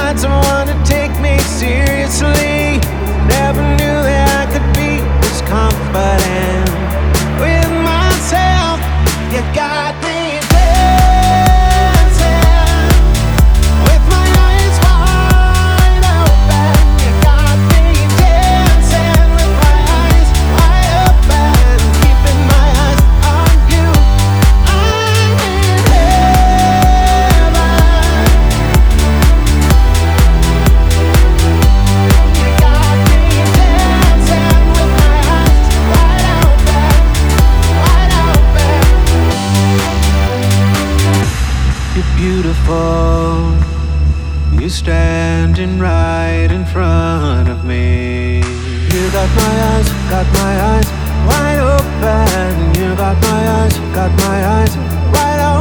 got someone to take me seriously. Never knew that I could be this confident with myself. You got me dancing with my eyes wide open. You got me dancing with my eyes wide open, keeping my eyes on you. I'm in heaven. You got me dancing with my eyes wide open, wide open. You're beautiful. You standing right in front of me. You got my eyes wide open. You got my eyes wide open.